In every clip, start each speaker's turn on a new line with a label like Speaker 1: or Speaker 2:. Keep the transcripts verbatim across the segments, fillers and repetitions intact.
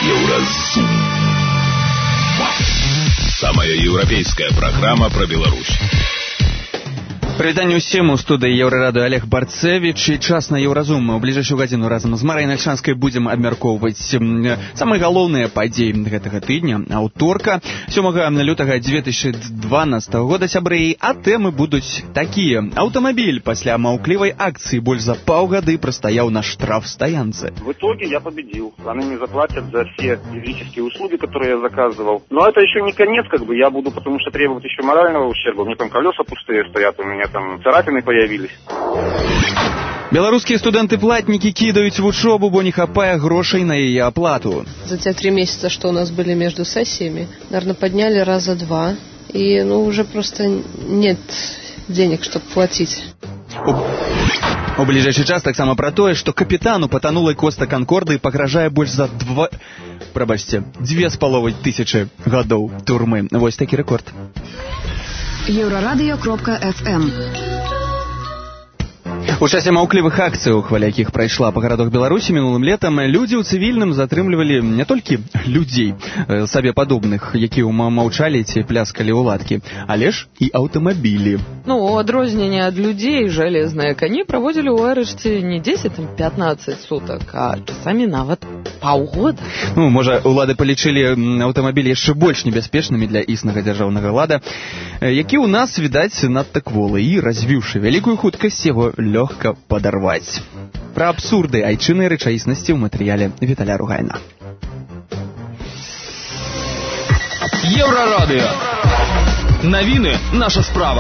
Speaker 1: Еўразум. Самая еўрапейская программа про Беларусь.
Speaker 2: Прывітанне ўсім, у студыі Еўрарадыё Олег Барцевіч, і час на Еўразум. У бліжэйшую гадзіну разам з Марай Нальшанскай будзем абмяркоўваць самыя галоўныя падзеі гэтага тыдня, аўторка, сёмага лютага дзве тысячы дванаццатага года, сябры, а тэмы будуць такія. Аўтамабіль пасля маўклівай акцыі больш за паўгады прастаяў на штрафстаянцы.
Speaker 3: В итоге я победил. Они мне заплатят за все юридические услуги, которые я заказывал. Но это еще не конец, как бы. Я буду, потому что требовать еще морального ущерба. У меня там колеса пустые стоят, у меня там царапины появились.
Speaker 2: Беларускія студэнты-платнікі кідаюць вучобу, бо не хапае грошай на яе аплату.
Speaker 4: За те три месяца, что у нас были между сессиями, наверное, подняли раза два. И, ну, уже просто нет денег, чтобы платить.
Speaker 2: У бліжэйшы час таксама пра тое, што капітану патанулай Коста Канкорды пагражае больш за два... Прабачце, дзве з паловай тысячы гадоў турмы. Вось такі рэкорд.
Speaker 5: Еўрарадыё кропка эф эм.
Speaker 2: У часе маўклівых акцыяў, хваля якіх прайшла па гарадах Беларусі мінулым летам, людзі ў цывільным затрымлівалі не толькі людзей, сабе падобных, якія маўчалі ці пляскалі ў ладкі, але ж і аўтамабілі.
Speaker 6: Ну, у адрозненне ад людзей жалезныя кані праводзілі ў арышце не дзесяць, а пятнаццаць сутак, а часамі нават паўгода.
Speaker 2: Ну, можа, улады палічылі аўтамабілі яшчэ больш небяспечнымі для існага дзяржаўнага лада, які ў нас, відаць, надта кволы, і, развіўшы вялікую хуткасць, яго лёгка падарваць. Пра абсурды айчыннай рэчаіснасці ў матэрыяле Віталя Ругайна.
Speaker 7: Еўрарадыё. Навіны наша справа.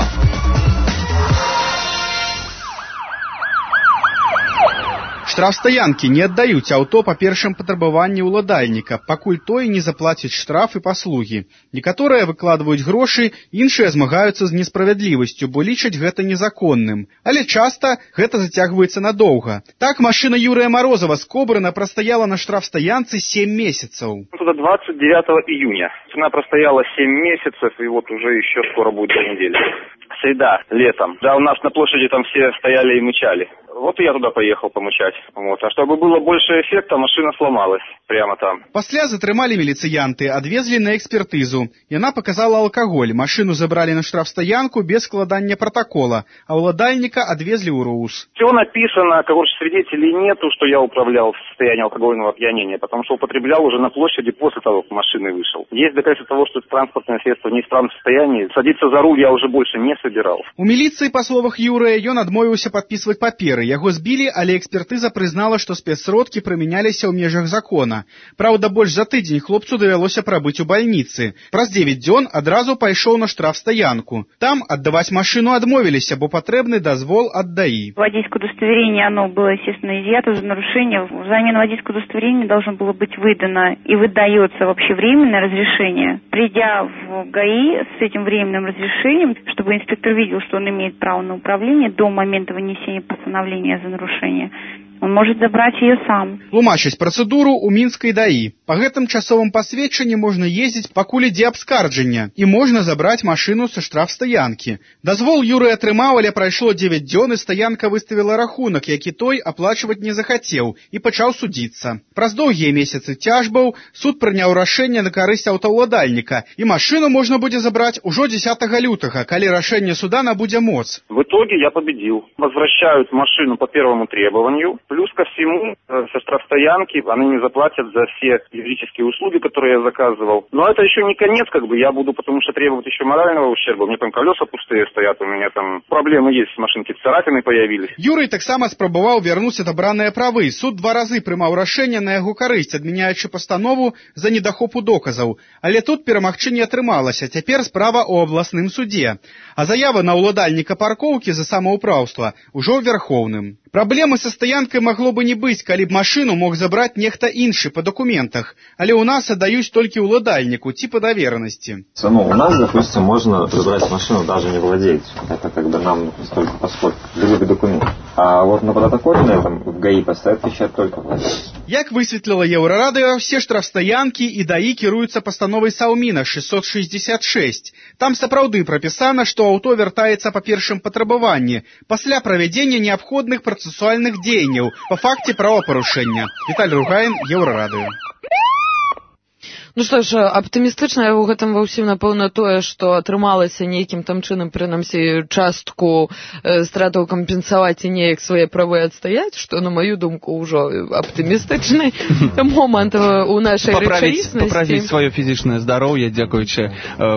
Speaker 8: Штрафстаянкі не аддаюць аўто па першым патрабаванні ўладальніка, пакуль той не заплаціць штраф і паслугі. Некаторыя выкладваюць грошы, іншыя змагаюцца з несправядлівасцю, бо лічаць гэта незаконным. Але часта гэта зацягваецца надоўга. Так машина Юрия Морозова з Кобрына прастаяла на штрафстаянцы семь месяцаў.
Speaker 3: До двадцать девятого июня. Она простояла семь месяцев, и вот уже еще скоро будет две недели. Среда, летом. Да, у нас на площади там все стояли и мычали. Вот и я туда поехал помычать. Вот. А чтобы было больше эффекта, машина сломалась прямо там.
Speaker 8: Пасля затрымалі міліцыянты, адвезлі на экспертызу. Яна показала алкаголь. Машину забрали на штрафстаянку без складання протокола, а уладальника отвезли в РУС.
Speaker 3: Все написано, короче, свидетелей нету, что я управлял в состоянии алкогольного опьянения, потому что употреблял уже на площади после того, как машины вышел. Есть доказательства того, что транспортное средство в неисправном состоянии. Садиться за руль я уже больше не собирал.
Speaker 8: У милиции, по словах Юрия, ён адмовіўся подписывать паперы. Яго збілі, але экспертыза прызнала, што спецсродкі прымяняліся ў межах закона. Праўда, больш за тыдзень хлопцу давялося прабыць у бальніцы. Праз девять дзён адразу пайшоў на штрафстаянку. Там аддаваць машину адмовіліся, бо патрэбны дазвол ад ДАИ.
Speaker 9: Водительское удостоверение, оно было, естественно, изъято за нарушение. Взамен водительского удостоверения должно было быть выдано и выдается вообще временное разрешение. Придя в ГАИ с этим временным разрешением, чтобы инспектор видел, что он имеет право на управление до момента вынесения постановления за нарушение, он может забрать ее сам.
Speaker 8: Тлумачыць працэдуру ў мінскай ДАИ. Па гэтым часовым пасведчанні можна ездзіць, пакуль ідзе абскарджанне, і можна забраць машину са штрафстаянкі. Дазвол Юрый атрымаў, але прайшло девять дзён, і стаянка выставіла рахунак, які той аплачваць не захацеў, і пачаў судзіцца. Праз доўгія месяцы цяжбаў суд прыняў рашэнне на карысць аўтаўладальніка, і машину можна будзе забраць ужо дзесятага лютага, калі рашэнне суда набудзе моц.
Speaker 3: В итоге я победил. Возвращают машину по первому требованию. Плюс ко всему, со штрафстоянки они не заплатят за все юридические услуги, которые я заказывал. Но это еще не конец, как бы. Я буду, потому что требовать еще морального ущерба. У меня там колеса пустые стоят, у меня там проблемы есть с машинки, царапины появились.
Speaker 8: Юрий таксама спрабаваў вярнуць адабраныя правы. Суд два разы прымаў рашэнне на яго карысць, адмяняючы пастанову за недахопу доказаў. Але тут перамагчы не атрымалася. Цяпер справа ў абласным судзе. А заява на ўладальніка паркоўкі за самаўпраўства ўжо ў Вярхоўным. Праблемы са стаянкай магло бы не быць, калі б машину мог забраць нехта іншы па документах, але у нас аддаюць толькі ўладальніку, ці па даверанасці.
Speaker 10: Ну, у нас, допустим, можно забрать машину даже не владельцу. Это как бы нам столько паспорт, любой документ. А вот на протоколе на этом в ГАИ поставят печать только владельцу.
Speaker 8: Як высветліла Еўрарадыё, все штрафстаянкі і ДАИ кіруюцца пастановай Саўміна шестьсот шестьдесят шесть. Там сапраўды прапісана, што аўто вяртаецца па першым патрабаванні, пасля правядзення неабходных працэсуальных дзеянняў па факце правапарушэння. Віталь Ругайн, Еўрарадыё.
Speaker 6: Ну што ж, аптымістычна ў гэтым ва ўсім, напэўна, тое, што атрымалася нейкім там чынам, прынамсі, частку э, стратаў кампенсаваць і неяк свае правы адстаяць, што, на маю думку, ўжо аптымістычны момант у нашай рэчаіснасці.
Speaker 2: Паправіць сваё фізічнае здароўе, дзякуючы,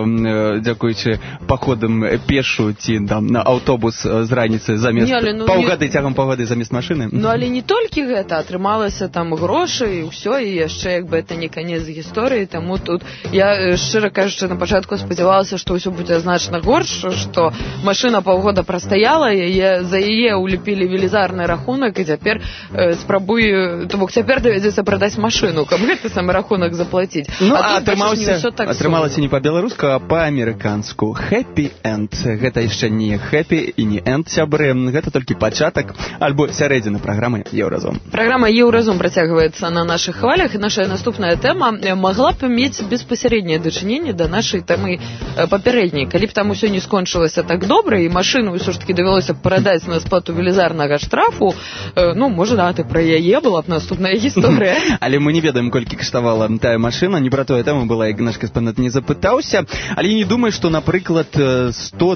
Speaker 2: э, дзякуючы паходам пешу ці там, на аўтобус з раніцы замест не, ну, паўгады, не... цягам паўгады замест машыны.
Speaker 6: Ну, але не толькі гэта, атрымалася там грошы і ўсё, і яшчэ, як бы, это не канец гісторыі. Таму тут я, шчыра кажучы, на пачатку спадзявалася, што ўсё будзе значна горш, што машына паўгода прастаяла, яе, за яе улепілі велізарны рахунак, і цяпер э, спрабую, то бок цяпер давядзецца прадаць машыну, каб гэты самы рахунак заплаціць.
Speaker 2: Ну, а, а атрымаўся, так атрымалася не па-беларуску, а па-амерыканску. Happy end. Гэта яшчэ не happy і не end, сябры. Гэта толькі пачатак, альбо сярэдзіна праграмы Еўразум.
Speaker 6: Праграма Еўразум працягваецца на нашых хвалях, і наша наступная тэма магла б мець безпасярэдняе дачыненне да нашай тэмы папярэдняй. Калі б там усё не скончылася так добра, і машыну ўсё ж таки давялося прадаць на сплату велізарнага штрафу, ну, можа, да, ты пра яе была б наступная гісторыя.
Speaker 2: Але мы не ведаем, колькі каштавала тая машына, не пра тое тэму была, як наш карэспондэнт не запытаўся, але я не думаю, што, напрыклад, сто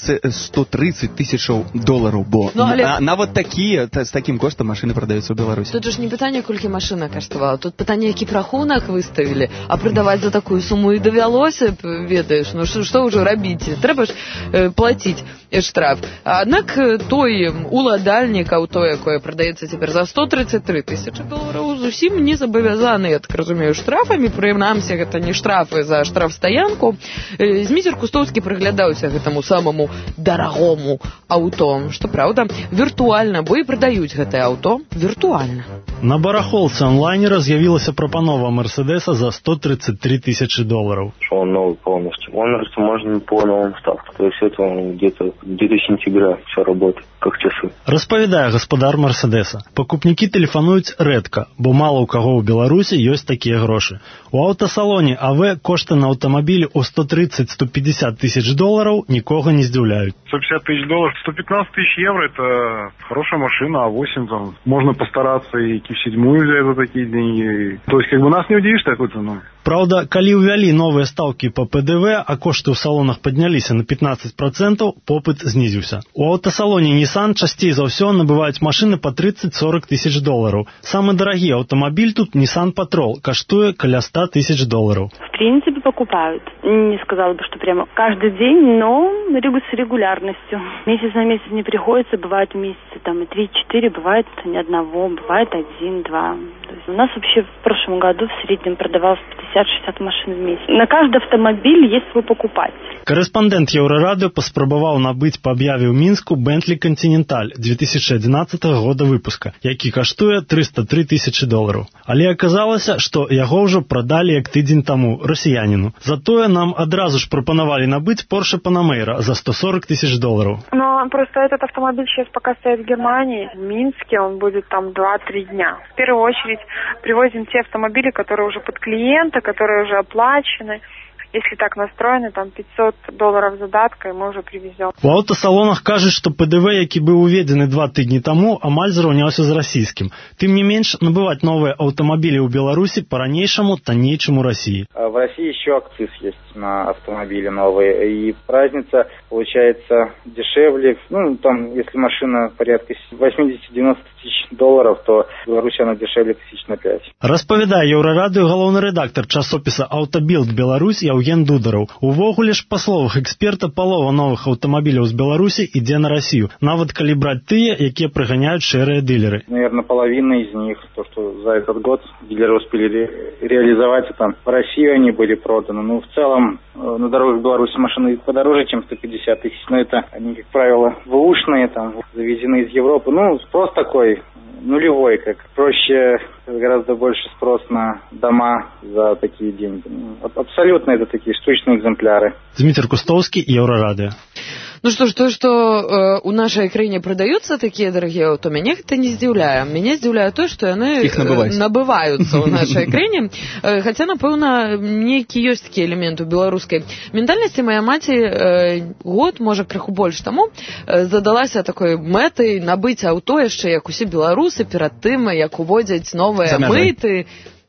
Speaker 2: трыццаць тысячаў долараў, бо ну, але... на, нават такія, з такім коштам машыны прадаюцца ў Беларусі.
Speaker 6: Тут ж не пытанне, колькі машына каштавала, тут пытанне, які рахунак выставілі, а прадаваць за такую суму і давялося, ведаеш, ну што ўжо рабіць? Трэба ж э, плаціць штраф. Аднак той уладальнік аўто, якое прадаецца цяпер за сто трыццаць тры тысячы долараў, зусім не забавязаны, я так разумею, штрафамі, прынамсі гэта не штрафы за штрафстаянку. Э, Зміцер Кустоўскі прыглядаўся гэтаму самому дарагому аўто, што праўда, віртуальна, бо і прадаюць гэтае аўто віртуальна.
Speaker 11: На барахолцы онлайнера з'явілася прапанова Мерседеса за сто тридцать три тысячи долларов.
Speaker 12: Он новый полностью. Он можно по новому ставке. То есть это где-то где-то сентября все работает, как часы.
Speaker 11: Распавядае гаспадар Мерседеса. Пакупнікі тэлефануюць рэдка, бо мала ў каго ў Беларусі ёсць такія грошы. У аўтасалоне АВ кошты на аўтамабілі ў сто тридцать - сто пятьдесят тысяч долларов никого не здзіўляюць.
Speaker 13: сто пятьдесят тысяч долларов, сто пятнадцать тысяч евро, это хорошая машина, а восемь там можно постараться и Q семь взять за такие деньги. То есть как бы нас не удивишь такой ценой.
Speaker 11: Правда, калі ўвялі новыя стаўкі па ПДВ, а кошты ў салонах падняліся на пятнадцать процентов, попыт знізіўся. У аўтасалоне Nissan часцей за ўсё набываюць машыны по тридцать - сорок тысяч долларов. Самы дарагі аўтамабіль тут Nissan Patrol, каштуе каля сто тысяч долларов.
Speaker 14: В принципе, покупают. Не сказала бы, что прямо каждый день, но с регулярностью. Месяц на месяц не приходится, бывают месяцы там и три-четыре, бывает ни одного, бывает один-два. То есть у нас вообще в прошлом году в среднем продавалось пятьдесят-шестьдесят машин в месяц. На каждый автомобиль есть свой покупатель.
Speaker 11: Корэспандэнт Еўрарадыё паспрабаваў набыць па аб'яве ў Мінску Bentley Continental две тысячи одиннадцатого года выпуска, які каштуе триста три тысячи долларов. Але аказалася, што яго ўжо прадалі як тыдзень таму расіяніну. Затое нам адразу ж прапанавалі набыць Porsche Panamera за сто сорок тысяч долларов.
Speaker 15: Но просто этот автомобиль сейчас пока стоит в Германии, в Минске, он будет там два-три дня. В первую очередь привозим те автомобили, которые уже под клиента, которые уже оплачены. Если так настроены, там пятьсот долларов задатка, и мы уже привезем.
Speaker 11: У аўтасалонах кажуць, што ПДВ, які быў уведзены два тыдні таму, амаль зраўняўся з расійскім. Тым не менш, набываць новыя аўтамабілі ў Беларусі па-ранейшаму танней, чым у России.
Speaker 3: В России еще акциз есть на автомобили новые, и разница получается дешевле. Ну, там, если машина порядка восемьдесят-девяносто тысяч долларов, то в Беларуси она дешевле тысяч на пять.
Speaker 11: Распавядае Еўрарадыё галоўны рэдактар часопіса «Аўтабілд Беларусь» Яўген Дудараў. Увогуле ж, па словах эксперта, палова новых аўтамабіляў з Беларусі ідзе на Россию, нават калі браць тыя, якія прыганяюць шэрыя дылеры.
Speaker 3: Наверное, половина из них, то, что за этот год дилеры успели ре- реализовать, там в Россию они были проданы. Ну, в целом, на дорогах в Беларуси машины подороже, чем сто пятьдесят тысяч, но это они, как правило, бэушные, там, завезены из Европы. Ну, спрос такой нулевой, как проще, гораздо больше спрос на дома за такие деньги. Абсолютно это такие штучные экземпляры.
Speaker 11: Зміцер Кустоўскі, Еўрарадыё.
Speaker 6: Ну что ж, то, что э, у нашей краіне продаются такие дорогие авто, меня это не здзіўляе. Меня здзіўляе то, что они э, набываются у нашей краіне. Э, хотя, напэўна, нейкі ёсць такі элемент у беларускай ментальнасці. Моя маці э, год, можа, крыху больш таму, э, задалася такой мэтай набыць авто яшчэ, як усе беларусы, перад тым, як уводзяць новыя мыты.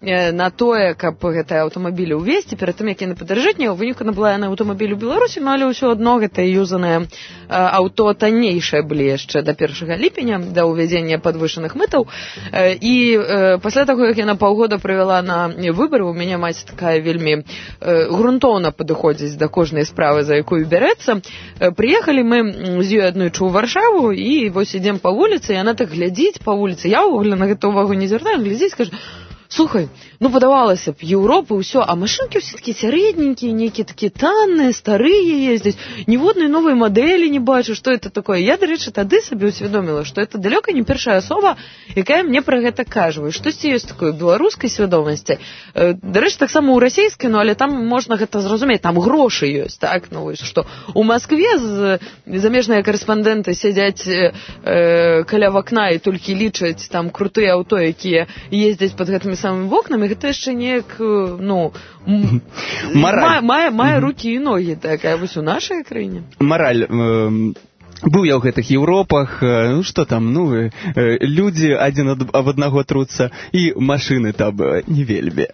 Speaker 6: на тое, каб гэтыя аўтамабілі ўвесці перад тым, як яны падаражаць, не, у выніку набыла яна аўтамабіль у Беларусі, но але ўсё адно гэта юзанае аўто таннейшае былі яшчэ да першага ліпеня, да ўвядзення падвышаных мытаў. І пасля таго, як яна паўгода правяла на выбары, у мяне маці такая вельмі грунтоўна падыходзіць да кожнай справы, за якую бярэцца. Прыехалі мы з ёй аднойчы ў Варшаву, і вось ідзем па вуліцы, і яна так глядзіць па вуліцы. Я ўвогуле на гэту ўвагу не звяртаю, глядзіць, кажа: слухай, ну падавалася б, Еўропа, ўсё, а машынкі ўсе такі сярэдненькія, нейкія такія танныя, старыя ездзяць, ніводнай новай мадэлі не бачу, што это такое. Я, дарэчы, тады сабе усвядоміла, што это далёка не першая асоба, якая мне пра гэта кажа. Штосьці ёсць такой беларускай свядомасці. Дарэчы, таксама ў расійскай, ну, але там можна гэта зразумець, там грошы ёсць, так? Ну, вось, што у Маскве з, замежныя карэспандэнты сядзяць э, каля вакна і толькі лічаць там крутыя аўто, якія ездзяць пад гэтымі самымі вокнамі, гэта яшчэ неяк, ну, мае, мае, мае рукі і ногі, такая вось у нашай краіне.
Speaker 2: Мараль, э, быў я ў гэтых Еўропах, ну што там, ну, э, людзі адзін ад, ад аднаго труцца, і машыны там не вельмі.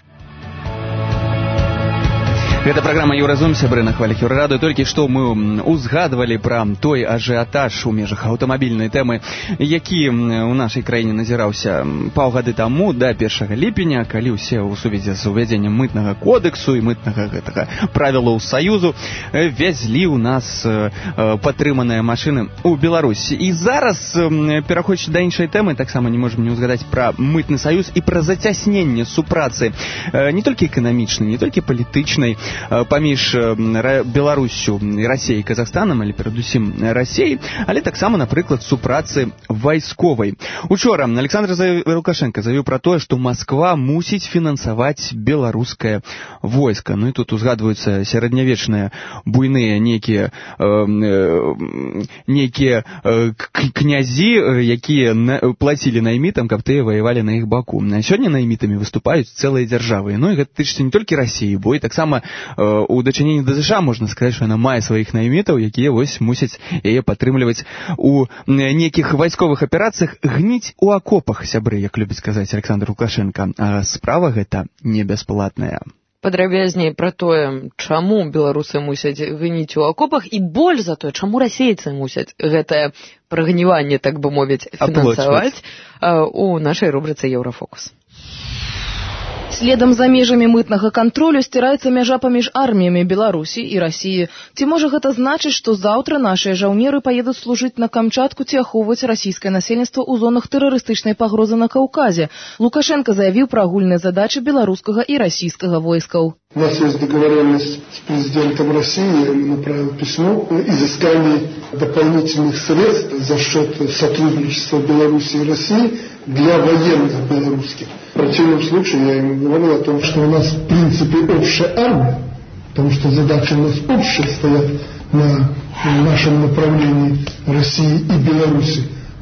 Speaker 2: Гэта праграма «Еўразум», сябры на хвалях Еўрарадыё. Толькі што мы узгадвалі пра той ажыятаж у межах аўтамабільнай тэмы, які ў нашай краіне назіраўся паўгады таму, да першага ліпеня, калі ўсе ў сувязі з увядзеннем мытнага кодексу і мытнага гэтага правілаў Саюзу вязлі ў нас падтрыманыя машыны ў Беларусі. І зараз, пераходзячы да іншай тэмы, таксама не можам не ўзгадаць пра мытны саюз і пра зацясненне супрацы не толькі эканамічнай, не толькі палітычнай паміж Беларусю, Расіяй і Казахстанам, але перадусім Расіяй, але таксама, напрыклад, супрацы вайсковай. Учора Александр Лукашенко заявіў пра тое, што Масква мусіць фінансаваць беларускае войска. Ну і тут узгадваюцца сярэднявечныя буйныя нейкія нейкія князі, якія плацілі наймітам, каб тыя ваявалі на іх баку. Сёння наймітамі выступаюць цэлыя дзяржавы. Ну і гэта тычыцца не толькі Расіі, бо і таксама у дачыненні да ЗША можна сказаць, што яна мае сваіх наймітаў, якія вось мусяць яе падтрымліваць у нейкіх вайсковых аперацыях. Гніць у акопах, сябры, як любіць сказаць Александр Лукашенко. А справа гэта не бясплатная.
Speaker 6: Падрабязней пра тое, чаму беларусы мусяць гніць у акопах, і больш за тое, чаму расейцы мусяць гэтае прагніванне, так бы мовіць, фінансаваць у нашай рубрыцы «Еўрафокус».
Speaker 16: Следам за межамі мытнага кантролю сціраецца мяжа паміж арміямі Беларусі і Расіі. Ці можа гэта значыць, што заўтра нашыя жаўнеры паедуць служыць на Камчатку ці ахоўваць расійскае насельніцтва ў зонах тэрарыстычнай пагрозы на Каўказе? Лукашенко заявіў пра агульныя задачы беларускага і расійскага войскаў.
Speaker 17: У нас есть договоренность с президентом России, он направил письмо о изыскании дополнительных средств за счет сотрудничества Беларуси и России для военных белорусских. В противном случае я ему говорил о том, что у нас в принципе общая армия, потому что задачи у нас общие стоят на нашем направлении России и Беларуси.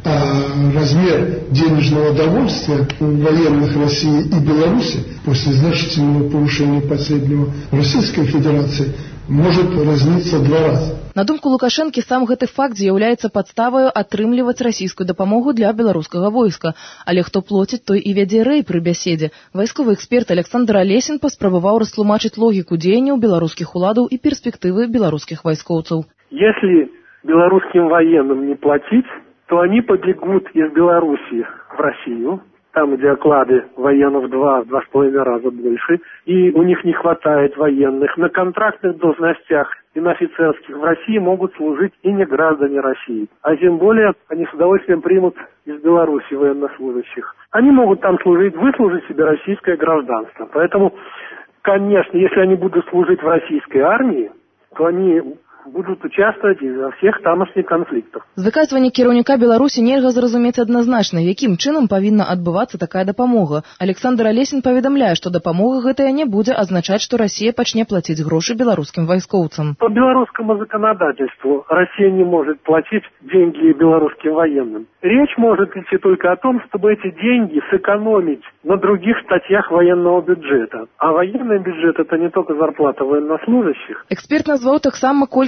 Speaker 17: А размер денежного довольствия у военных России и Беларуси после значительного повышения последнего в Российской Федерации может разниться в два раза.
Speaker 16: На думку Лукашэнкі, сам гэты факт з'яўляецца падставаю атрымліваць расійскую дапамогу для беларускага войска. Але хто плоціць, той і вядзе рэй пры бяседзе. Вайсковы эксперт Александр Алесін паспрабаваў растлумачыць логіку дзеянняў беларускіх уладаў і перспектывы беларускіх вайскоўцаў.
Speaker 18: Если белорусским военным не платить, то они побегут из Белоруссии в Россию, там, где оклады военных в два, два с половиной раза больше, и у них не хватает военных. На контрактных должностях и на офицерских в России могут служить и не граждане России. А тем более они с удовольствием примут из Беларуси военнослужащих. Они могут там служить, выслужить себе российское гражданство. Поэтому, конечно, если они будут служить в российской армии, то они будут участвовать во всех тамошних конфликтах.
Speaker 16: З выказвання кіраўніка Беларусі нельга зразумець адназначна, якім чынам павінна адбывацца такая дапамога. Александр Алесін паведамляе, што дапамога гэтая не будзе азначаць, што Расія пачне плаціць грошы беларускім вайскоўцам.
Speaker 18: По белорусскому законодательству Россия не может платить деньги белорусским военным. Речь может идти только о том, чтобы эти деньги сэкономить на других статьях военного бюджета. А военный бюджет — это не только зарплата военнослужащих.
Speaker 16: Эксперт назваў таксама колькі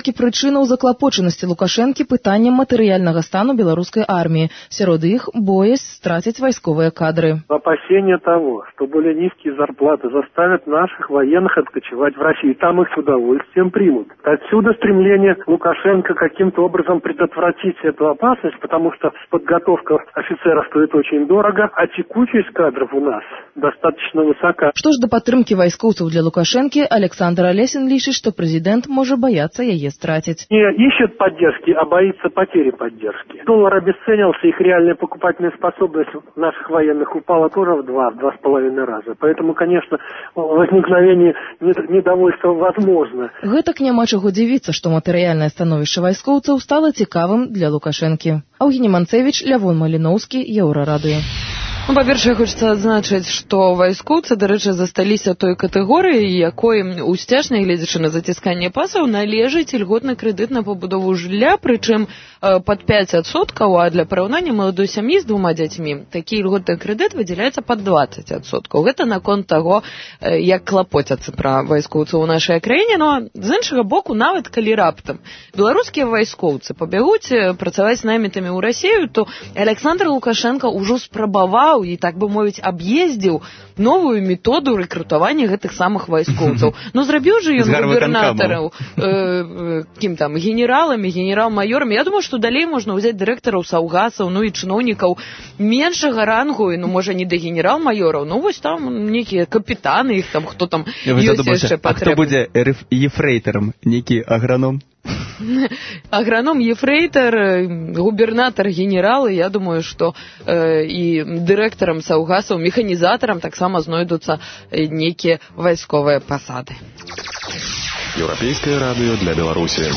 Speaker 16: некалькі прычынаў заклапочанасці Лукашэнкі пытаннем матэрыяльнага стану беларускай арміі. Сярод іх боязь страціць вайсковыя кадры.
Speaker 18: Опасение того, что более низкие зарплаты заставят наших военных откочевать в Россию. Там их с удовольствием примут. Отсюда стремление Лукашенко каким-то образом предотвратить эту опасность, потому что подготовка офицеров стоит очень дорого, а текучесть кадров у нас достаточно высока.
Speaker 16: Што ж да падтрымкі вайскоўцаў для Лукашэнкі, Александр Алесін лічыць, што прэзідэнт можа бояться яе страціць.
Speaker 18: Не ищет поддержки, а боится потери поддержки. Доллар обесценился, их реальная покупательная способность наших военных упала тоже в два, в два с половиной раза. Поэтому, конечно, возникновение недовольства возможно.
Speaker 16: Гэтак няма чаго дзівіцца, што матэрыяльнае становішча вайскоўцаў стала цікавым для Лукашэнкі. Аўгіній Манцэвіч, Лявон Маліноўскі, Еўрарадыё.
Speaker 6: Ну, па-першае, хочацца адзначыць, што вайскоўцы, дарэчы, засталіся той катэгорыі, якой усцяжна, гледзячы на зацісканне пасаў, належыць ільготны крэдыт на пабудову жылля, прычым пад пяць адсоткаў, а для параўнання маладой сям'і з двума дзяцьмі такі ільготны крэдыт выдзяляецца пад дваццаць адсоткаў. Гэта наконт таго, як клапоцяцца пра вайскоўцаў у нашай краіне, но з іншага боку, нават калі раптам беларускія вайскоўцы пабягуць працаваць намітамі ў Расію, то Александр Лукашенко ўжо спрабаваў і, так бы мовіць, аб'ездзіў новую методу рэкрутавання гэтых самых вайскоўцаў. Ну, зрабіў жа ён губернатараў э, кім там, генераламі, генерал-майорамі. Я думаю, што далей можна ўзяць дырэктараў саўгасаў, ну і чыноўнікаў меншага рангу, і, ну, можа, не да генерал-майораў, ну, вось там некія капітаны, іх там, хто там ёсць яшчэ патрэбны.
Speaker 2: А хто будзе ефрэйтарам? Некі аграном?
Speaker 6: Аграном, ефрейтор, губернатор, генералы, я думаю, што э, і дырэктарам саўгасаў, механізатарам таксама знойдуцца некія вайсковыя пасады.
Speaker 1: Еўрапейскае радыё для Беларусі.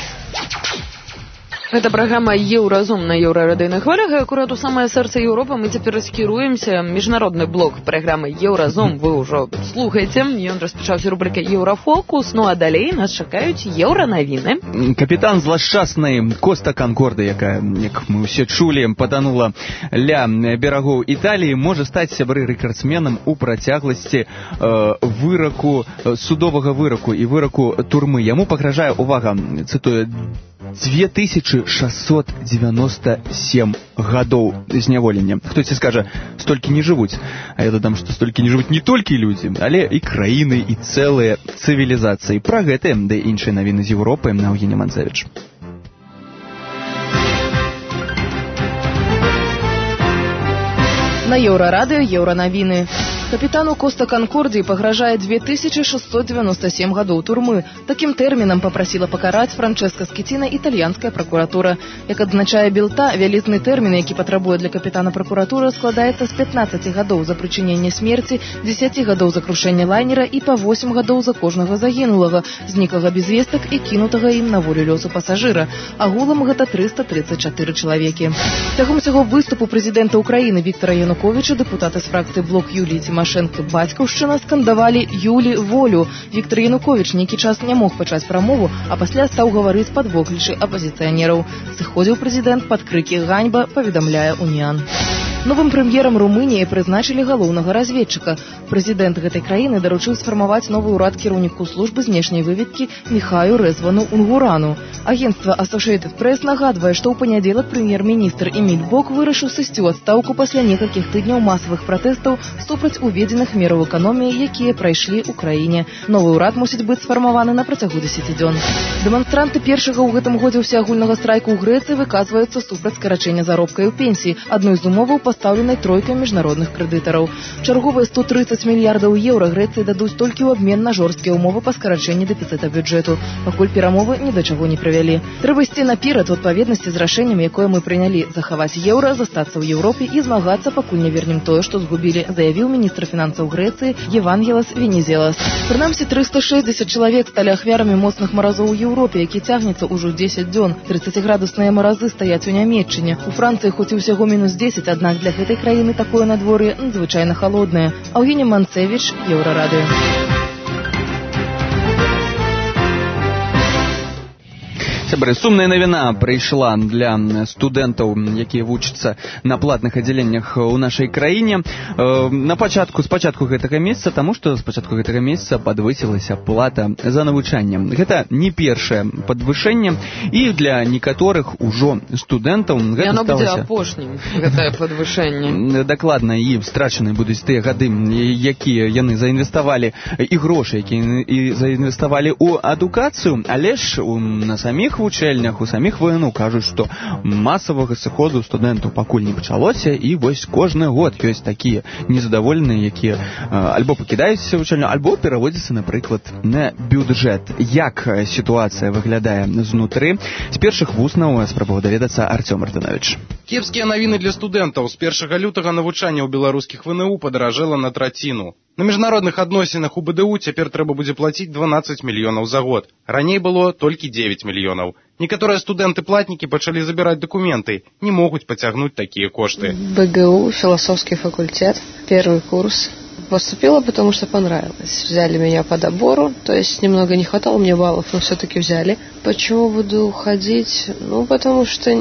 Speaker 6: Гэта праграма «Еўразум» на еўрарадыйных хвалях, і акурат у самае сэрца Еўропы мы цяпер скіруемся. Міжнародны блок праграмы «Еўразум» вы ўжо слухаеце. Ён распачаўся рубрикай «Еўрафокус», ну а далей нас чакаюць еўранавіны.
Speaker 2: Капітан злашчаснай Коста Канкорды, якая, як мы ўсе чулі, патанула ля берагоў Італіі, можа стаць, сябры, рэкардсменам у працягласці э, выраку, судовага выраку і выраку турмы. Яму пагражае, увага, цытую, две тысячи шестьсот девяносто семь гадоў зняволення. Хтосьці скажа, столькі не жывуць. А я дадам, што столькі не жывуць не толькі людзі, але і краіны, і цэлыя цывілізацыі. Пра гэта, да і іншыя навіны з Еўропы, Аўгіній Манцэвіч.
Speaker 16: На Еўрарадыё еўранавіны. Капітану Коста Канкордіі пагражае две тысячи шестьсот девяносто семь гадоў турмы. Такім тэрмінам папрасіла пакараць Франчэска Скіціна італьянская пракуратура. Як адзначае Белта, вялізны тэрмін, які патрабуе для капітана пракуратуры, складаецца з пятнаццаці гадоў за прычыненне смерці, дзесяці гадоў за крушэнне лайнера і па восем гадоў за кожнага загінулага, зніклага без вестак і кінутага ім на волю лёсу пасажыра. Агулам гэта трыста тридцать чатыры чалавекі. Цягом усяго выступу прэзідэнта Ўкраіны Віктара Януковіча дэпутаты з фракцыі блок Юліі Тимошенко бацькаўшчына скандавалі «Юлі волю». Віктор Януковіч нейкі час не мог пачаць прамову, а пасля стаў гаварыць пад воклічы апазіцыянераў. Сыходзіў прэзідэнт пад крыкі «Ганьба», паведамляе «Уніан». Новым прэм'ерам Румыніі прызначылі галоўнага разведчыка. Прэзідэнт гэтай краіны даручыў сфармаваць новы ўрад кіраўніку службы знешняй выведкі Міхаю Рэзвану Унгурану. Агенцтва Associated Press нагадвае, што ў панядзелак прэм'ер-міністр Эміль Бок вырашыў сысці ў адстаўку пасля некалькіх тыдняў масавых пратэстаў супраць уведзеных мераў эканоміі, якія прайшлі ў краіне. Новы ўрад мусіць быць сфармаваны на працягу дзесяці дзён. Дэманстранты першага ў гэтым годзе ўсеагульнага страйку ў Грэцыі выказваюцца супраць скарачэння заробкаў у пенсіі, адной з умоваў пастаўленай тройкай міжнародных крэдытараў. Чарговыя сто тридцать мільярдаў еўра Грэцыі дадуць толькі ў абмен на жорсткія умовы па скарачэнні дэфіцыта бюджэту, пакуль перамовы ні да чаго не прывялі. Трэба ісці наперад у адпаведнасці з рашэннем, якое мы прынялі, захаваць еўра, застацца ў Еўропе і змагацца, пакуль не вернем тое, што згубілі, заявіў міністр фінансаў Грэцыі Евангелас Венезелас. Прынамсі трыста шэсцьдзесят чалавек сталі ахвярамі моцных маразоў у Еўропе, які цягнецца ўжо дзесяць дзён. тридцатиградусныя маразы стаяць у Нямецчыне. У Францыі хоць і ўсяго мінус дзесяць, аднак для гэтай краіны такое надвор'е надзвычайна халоднае. Аўгіній Манцэвіч, Еўрарадыё.
Speaker 2: Сябры, сумная навіна прыйшла для студэнтаў, якія вучацца на платных аддзяленнях у нашай краіне. На пачатку, спачатку гэтага месяца, таму што спачатку гэтага месяца падвысілася плата за навучанне. Гэта не першае падвышэнне, і для некаторых ужо студэнтаў гэта
Speaker 6: яно
Speaker 2: сталася...
Speaker 6: будзе апошнім, гэтае падвышэнне.
Speaker 2: Дакладна, і страчаны будуць тыя гады, якія яны заінвеставалі, і грошы, якія заінвеставалі ў адукацыю, але ж на саміх вучэльнях, у саміх ВНУ кажуць, што масавага сыходу студэнтаў пакуль не пачалося, і вось кожны год ёсць такія незадаволеныя, якія альбо пакідаюць вучэльню, альбо пераводзяцца, напрыклад, на бюджэт. Як сітуацыя выглядае знутры? З першых вуснаў спрабаваў даведацца Артём Артанович.
Speaker 19: Кепскія навіны для студэнтаў. З першага лютага навучанне ў беларускіх ВНУ падаражэла на траціну. На міжнародных адносінах у БДУ цяпер трэба будзе плаціць дванаццаць мільёнаў за год. Раней было толькі дзевяць мільёнаў. Некаторыя студэнты-платнікі пачалі забіраць дакументы, не могуць пацягнуць такія кошты.
Speaker 4: БГУ, философский факультет, первый курс. Поступила, потому что понравилось. Взяли меня по добору, то есть немного не хватало мне баллов, но все-таки взяли. Почему буду уходить? Ну, потому что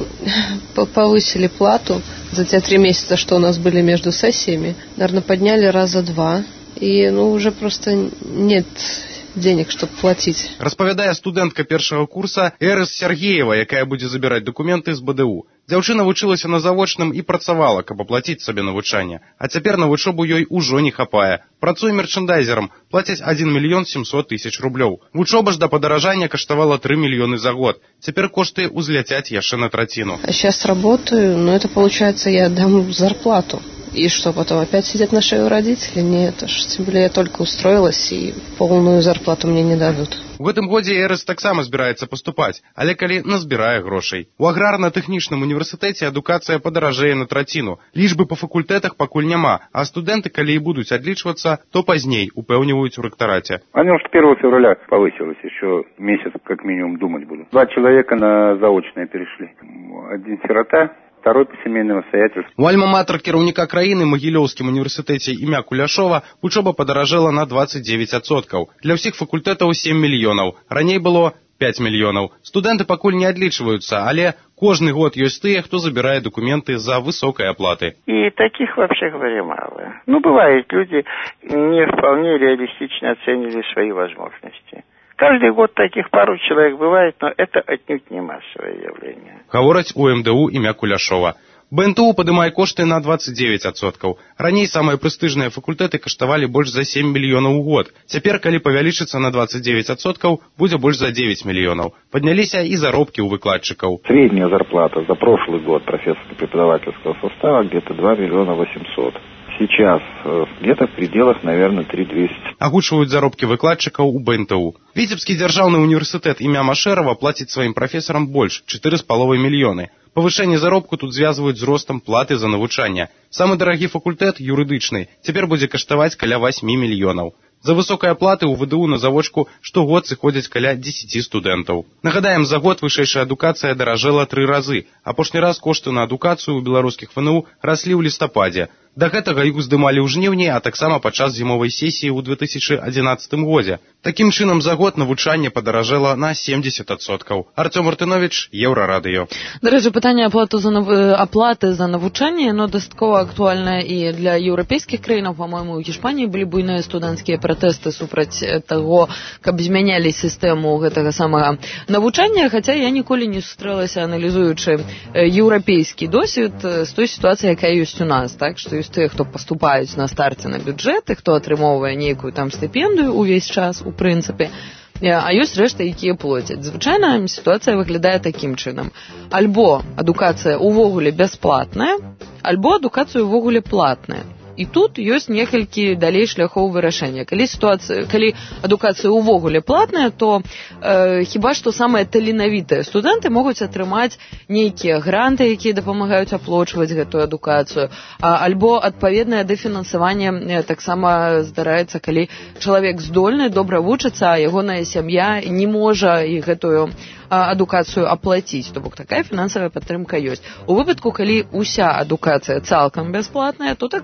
Speaker 4: повысили плату за те три месяца, что у нас были между сессиями. Наверное, подняли раза два. И, ну, уже просто нет денег, чтобы платить.
Speaker 19: Распавядае студэнтка першага курса Эрыс Сергеева, якая будзе забіраць дакументы з БДУ. Дзяўчына вучылася на завочным і працавала, каб аплаціць сабе навучанне. А цяпер на вучобу ёй ужо не хапае. Працуе мерчэндайзерам, плацяць адзін мільён сямсот тысяч рублёў. Вучоба ж да падаражання каштавала тры мільёны за год. Цяпер кошты узляцяць яшчэ на траціну.
Speaker 4: А сейчас работаю, но это получается я дам зарплату. И что, потом опять сидят на шее у родителей? Нет, тем более я только устроилась, и полную зарплату мне не дадут.
Speaker 19: У гэтым годзе Эрыс таксама збіраецца паступаць, але калі назбірае грошай. У аграрна-тэхнічным універсітэце адукацыя падаражэе на траціну. Лічбы па факультэтах пакуль няма, а студэнты, калі і будуць адлічвацца, то пазней, упэўніваюць у рэктараце.
Speaker 20: Они уж первого февраля повысилось, еще месяц как минимум думать будут. Два человека на заочное перешли. Один сирота, второй по семейным обстоятельствам.
Speaker 19: У альма-матер кіраўніка краіны Магілёўскім універсітэце імя Куляшова вучоба падаражэла на двадцать девять адсоткаў. Для ўсіх факультэтаў семь мільёнаў. Раней было пять мільёнаў. Студэнты пакуль не адлічваюцца, але кожны год ёсць тыя, хто забірае документы за высокай аплаты.
Speaker 21: И таких, вообще говоря, мало. Ну, бывает, люди не вполне реалистично оценили свои возможности. Каждый год таких пару человек бывает, но это отнюдь не массовое явление.
Speaker 19: Гавораць у МДУ імя Куляшова. БНТУ падымае кошты на двадцать девять адсоткаў. Раней самыя прэстыжныя факультэты каштавалі больш за семь мільёнаў у год. Цяпер, калі павялічыцца на двадцать девять адсоткаў, будзе больш за девять мільёнаў. Падняліся і заробкі ў выкладчыкаў.
Speaker 20: Средняя зарплата за прошлый год профессорско-преподавательского состава где-то два миллиона восемьсот. Сейчас где-то в пределах, наверное, три двести.
Speaker 19: Агучваюць заробкі выкладчыкаў у БНТУ. Віцебскі дзяржаўны універсітэт імя Машэрава плаціць сваім прафесарам больш четыре з паловай мільёны. Павышэнне заробку тут звязваюць з ростам платы за навучанне. Самы дарагі факультэт, юрыдычны, цяпер будзе каштаваць каля восьмі мільёнаў. За высокай аплаты ў ВДУ на завочку штогод сыходзяць каля дзесяці студэнтаў. Нагадаем, за год вышэйшая адукацыя даражэла тры разы. Апошні раз кошты на адукацыю ў беларускіх ВНУ раслі ў лістападзе. Да гэтага іх уздымалі ў жніўні, а таксама падчас зімовай сесіі ў две тысячы адзінаццатым годзе. Такім чынам, за год навучанне падаражэла на семьдесят адсоткаў. Артём Артынович, Еўрарадыё.
Speaker 6: Дарэчы, пытанне аплаты за, нав... аплаты за навучанне, но дастаткова актуальнае і для еўрапейскіх краінаў. Па-мойму, у Гішпаніі былі буйныя студэнцкія пратэсты супраць таго, каб змянялі сістэму гэтага самага навучання, хаця я ніколі не сустрэлася, аналізуючы еўрапейскі досвед з той сітуацыі, якая ёсць у нас, так, што ёсць тыя, хто паступаюць на старце на бюджэт, і хто атрымоўвае нейкую там стыпендыю увесь час, у прынцыпе, а ёсць рэшта, якія плоцяць. Звычайна сітуацыя выглядае такім чынам. Альбо адукацыя ўвогуле бясплатная, альбо адукацыя ўвогуле платная. І тут ёсць некалькі далей шляхоў вырашэння. Калі сітуацыя, калі адукацыя ўвогуле платная, то э, хіба што самыя таленавітыя студэнты могуць атрымаць нейкія гранты, якія дапамагаюць аплочваць гэтую адукацыю, а, альбо адпаведнае дафінансаванне э, таксама здараецца, калі чалавек здольны, добра вучыцца, а ягоная сям'я не можа і гэтую адукацыю аплаціць, то бок такая фінансавая падтрымка ёсць. У выпадку, калі ўся адукацыя цалкам бясплатная, то таксама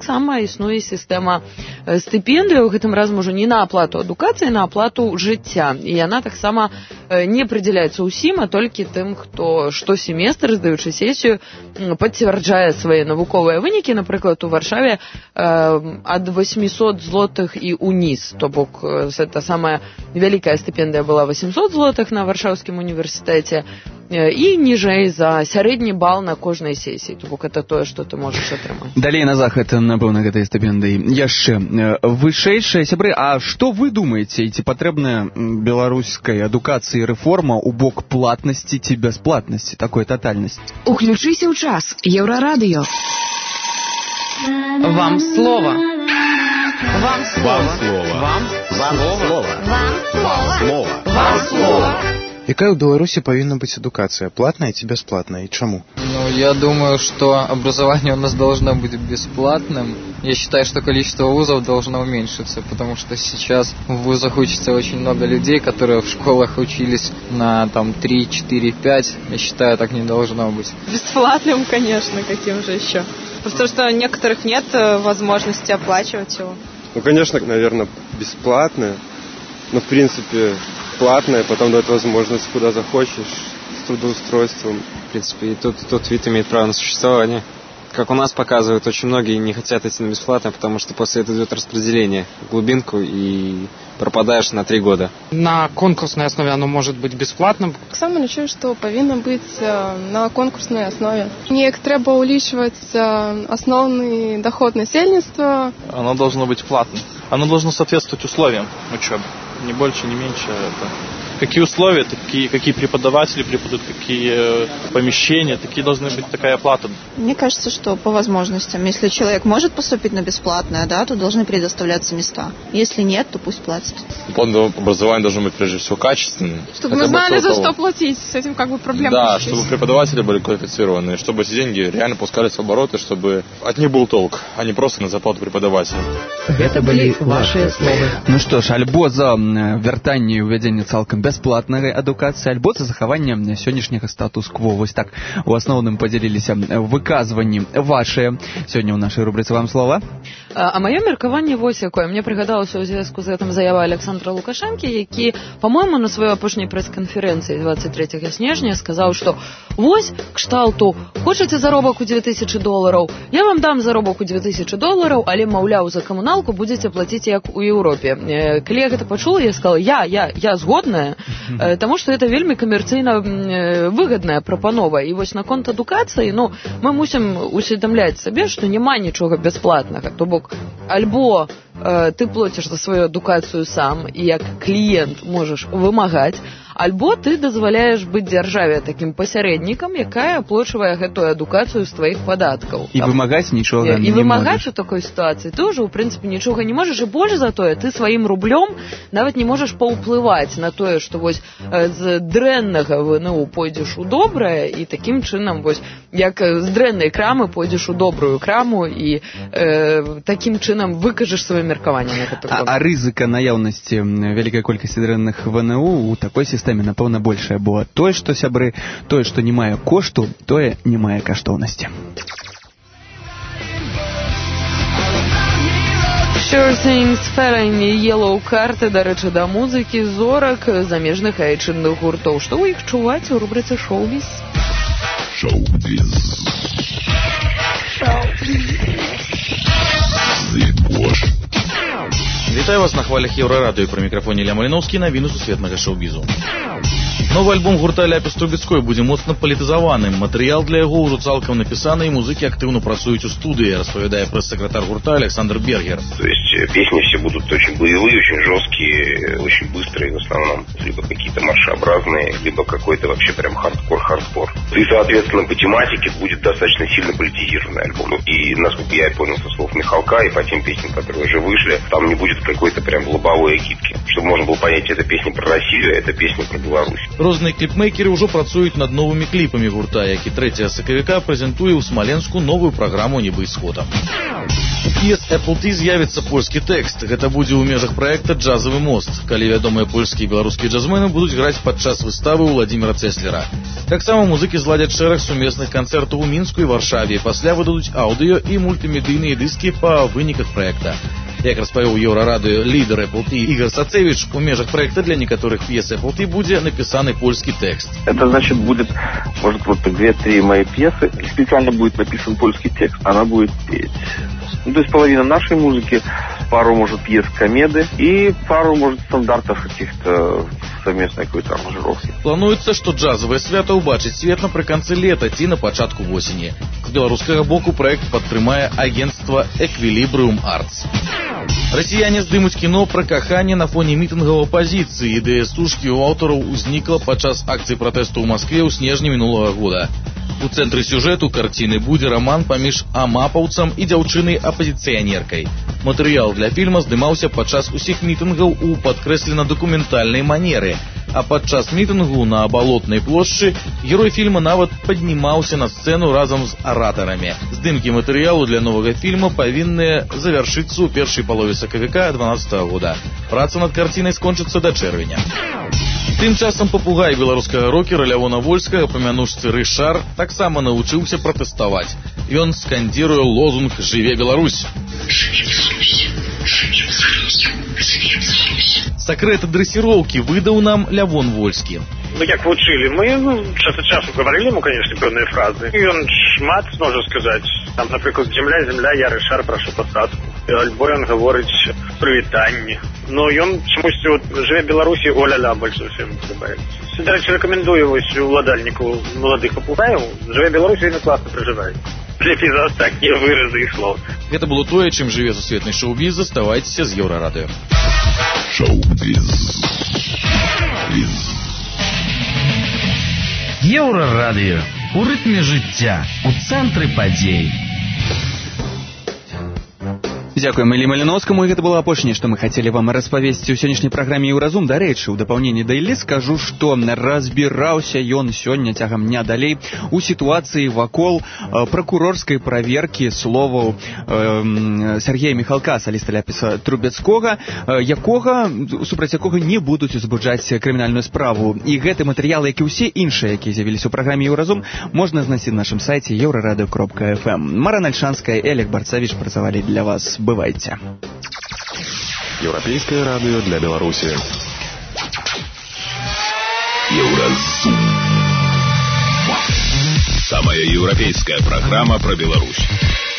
Speaker 6: існуе сістэма стыпендыяў, гэтым разам ужо не на аплату адукацыі, на аплату жыцця. І яна таксама не прыдзяляецца ўсім, а толькі тым, хто штосеместр, здаючы сесію, пацвярджае свае навуковыя вынікі. Напрыклад, у Варшаве ад восьмісот злотых і уніз, то бок гэта самая вялікая стыпендыя была восемьсот злотых на Варшаўскім універсітэце, і ніжэй за сярэдні бал на кожнай сесіі. То бок это тое, што ты можаш атрымаць.
Speaker 2: Далей на захад, напэўна, гэтай стыпендыі яшчэ вышэйшыя сябры. А што вы думаеце, ці патрэбная беларускай адукацыі рэформа ў бок платнасці ці бясплатнасці, такой татальнасці?
Speaker 5: Уключыся ў час. Еўрарадыё.
Speaker 6: Вам слова. Вам слова.
Speaker 1: Вам слова.
Speaker 6: Вам слова.
Speaker 1: Вам слова.
Speaker 6: Вам слова.
Speaker 22: Якая ў Беларусі павінна быць адукацыя? Платная ці бясплатная? І чаму?
Speaker 23: Ну, я думаю, что образование у нас должно быть бесплатным. Я считаю, что количество вузов должно уменьшиться, потому что сейчас в вузах учатся очень много людей, которые в школах учились на там три, четыре, пять. Я считаю, так не должно быть.
Speaker 24: Бесплатным, конечно, каким же еще. Просто что у некоторых нет возможности оплачивать его.
Speaker 25: Ну, конечно, наверное, бесплатное. Но, в принципе, платное, потом дает возможность, куда захочешь, с трудоустройством.
Speaker 26: В принципе, и тут, тут вид имеет право на существование. Как у нас показывают, очень многие не хотят идти на бесплатное, потому что после этого идет распределение в глубинку и пропадаешь на три года.
Speaker 27: На конкурсной основе оно может быть бесплатным.
Speaker 24: Саме лічу, што павінна быць на конкурснай основе. Неяк трэба ўлічваць основный доход насельніцтва.
Speaker 28: Оно должно быть платным. Оно должно соответствовать условиям учебы. Ни больше, ни меньше. Это. Какие условия, такие, какие преподаватели преподают, какие помещения, такие должны быть такая оплата.
Speaker 29: Мне кажется, что по возможностям. Если человек может поступить на бесплатное, да, то должны предоставляться места. Если нет, то пусть платит.
Speaker 30: Платное образование должно быть прежде всего качественным.
Speaker 24: Чтобы мы знали, за что платить. С этим как бы проблема.
Speaker 30: Да, чтобы преподаватели были квалифицированы, чтобы эти деньги реально пускались в обороты, чтобы от них был толк, а не просто на зарплату преподавателя.
Speaker 5: Это были ваши слова.
Speaker 2: Ну что ж, альбо за вяртанне і ўвядзенне цалкам бясплатнай адукацыі, альбо за захаванне сённяшняга статус-кво. Вось так у асноўным падзяліліся выказванні вашыя сёння ў нашай рубрыцы «Вам слова».
Speaker 6: А маё меркаванне вось якое. Мне прыгадалася ў звязку з гэтым заява Александра Лукашэнкі, які, па-мойму, на сваёй апошняй прэс-канферэнцыі двадцать третьего снежня сказаў, што вось кшталту, хочаце заробак у две тысячи долараў, я вам дам заробак у две тысячи долараў, але, маўляў, за камуналку будзеце плаціць як у Еўропе. Калі я гэта пачула, я сказала, я, я, я згодная, таму што гэта вельмі камерцыйна выгадная прапанова. І вось наконт адукацыі, ну, мы мусім усведамляць сабе, што няма нічога бясплатнага. То бок, альбо э, ты плоціш за сваю адукацыю сам і як кліент можаш вымагаць, альбо ты дазваляеш быць дзяржаве такім пасярэднікам, якая аплачвае гэтую адукацыю з тваіх падаткаў.
Speaker 2: І вымагаць нічога
Speaker 6: не можаш. І вымагаць
Speaker 2: у
Speaker 6: такой сітуацыі ты ўжо, ў прынцыпе, нічога не можаш, і больш за тое, ты сваім рублём нават не можаш паўплываць на тое, што вось з дрэннага ВНУ пойдзеш у добрае, і такім чынам, вось, як з дрэннай крамы пойдзеш у добрую краму, і э, такім чынам выкажаш сваё меркаванне на гэта.
Speaker 2: А, а рызыка наяўнасці вялікай колькасці дрэнных ВНУ у такой сістэме, напэўна, большая, бо тое, што, сябры, тое, што не мае кошту, тое не мае каштоўнасці.
Speaker 6: Sure Things, Ferengi, Yellow Card, дарэчы, да музыкі зорак замежных айчынных гуртоў. Што ў іх чуваць у рубрыцы «Шоу-біз»?
Speaker 1: Шоу-біз. Шоу-біз.
Speaker 7: Вітаю вас на хвалях Еўрарадыё, пры мікрафоне Ілля Маліноўскі, навіны сусветнага шоу-бізу. Новы альбом гурта Ляпіс Трубецкой будзе моцна палітызаваным. Матэрыял для яго ўжо цалкам напісаны, і музыкі актыўна працуюць у студыі, распавядае прэс-сакратар гурта Александр Бергер.
Speaker 31: То есть песни все будут очень боевые, очень жесткие, очень быстрые в основном. Либо какие-то маршеобразные, либо какой-то вообще прям хардкор-хардкор. И, соответственно, по тематике будет достаточно сильно политизированный альбом. Ну, и, насколько я понял со слов Михалка, и по тем песням, которые уже вышли, там не будет какой-то прям лобовой агитки. Чтобы можно было понять, это песня про Россию, это песня про Беларусь.
Speaker 7: Розныя кліпмейкеры ўжо працуюць над новымі кліпамі гурта, які трэцяга сакавіка прэзентуе ў Смаленску новую праграму «Небы ісхода». У п'ес Apple Tea з'явіцца польскі тэкст. Гэта будзе ў межах праекта «Джазавы мост». Калі вядомыя польскія і беларускія джазовыя джазмены будуць граць падчас выставы Владимира Цеслера. Таксама музыкі зладзяць шэраг сумесных канцэртаў у Мінску і Варшаве, пасля выдадуць аўдыё і мультымедыйныя дыскі па выніках праекта. Як распавёў Еўрарадыё лідар Apple ти Ігор Сацевич, у межах проекта для некоторых пьес Apple ти будет написанный польский текст.
Speaker 3: Это значит будет, может, вот две-три мои пьесы, специально будет написан польский текст, она будет петь. Ну, то есть половина нашей музыки, пару, может, пьес комеды и пару, может, стандартов каких-то совместной какой-то аранжировки.
Speaker 7: Плануецца, што джазавае свята ўбачыць свет напрыканцы лета ці на пачатку восені. З беларускага боку праект падтрымае агенцтва Equilibrium Arts. Расіяне здымуць кіно пра каханне на фоне мітынгаў апазіцыі. Ідэя стужкі ў аўтараў узнікла падчас акцыі пратэсту ў Маскве ў снежні мінулага года. У цэнтры сюжэту карціны будзе раман паміж амапаўцам і дзяўчынай-апазіцыянеркай. Матэрыял для фільма здымаўся падчас усіх мітынгаў у падкрэслена дакументальнай манеры, а падчас мітынгу на Балотнай плошчы герой фільма нават паднімаўся на сцэну разам з аратарамі. Здымкі матэрыялу для новага фільма павінны завяршыцца ў першай палове сакавіка дванаццатага года. Праца над карцінай скончыцца да чэрвеня. Тым часам папугай беларускага рокера Лявона Вольскага па мянушцы Рышар таксама навучыўся пратэставаць. Ён скандзіруе лозунг «Жыве Беларусь!». Сакрэты дрэсіроўкі выдаў нам Лявон Вольскі.
Speaker 8: Ну, як вучили, мы ну, час от часу говорили ему, конечно, певные фразы. И он шмат может сказать. Там, например, «Земля, земля, я Рышар, прошу посадку». Альбо он говорит «Привитание». Но он чомусь вот «Живе Беларусь» и «О-ля-ля» больше всем подобается. Всегда рекомендую его владальнику молодых попугаев. «Живе Беларусь» именно классно проживает. Лепей за такие выразы и слов.
Speaker 7: Это было тое, чым жыве сусветны шоу-біз. Заставайцеся з Еўрарадыё.
Speaker 1: Шоу-біз.
Speaker 9: Еўрарадыё. У рытме жыцця, у цэнтры падзей.
Speaker 2: Дзякуем Іллі Маліноўскаму, і гэта было апошняе, што мы хацелі вам распавесці ў сённяшняй праграме «Еўразум». Дарэчы, у дапаўненні да Іллі скажу, што разбіраўся ён сёння цягам дня далей у сітуацыі вакол э, пракурорскай праверкі словаў э, Сергея Міхалка, саліста Ляпіса Трубецкога, э, якога, супраць якога не будуць узбуджаць крымінальную справу. І гэты матэрыял, як і ўсе іншыя, якія з'явіліся ў праграме «Еўразум», можна знайсці на нашым сайце еўрарадыё кропка эф эм. Мара Нальшанская і Олег Барцавіч працавалі для вас. Бывайте.
Speaker 1: Европейское радио для Беларуси. Евразум. Самая европейская программа про Беларусь.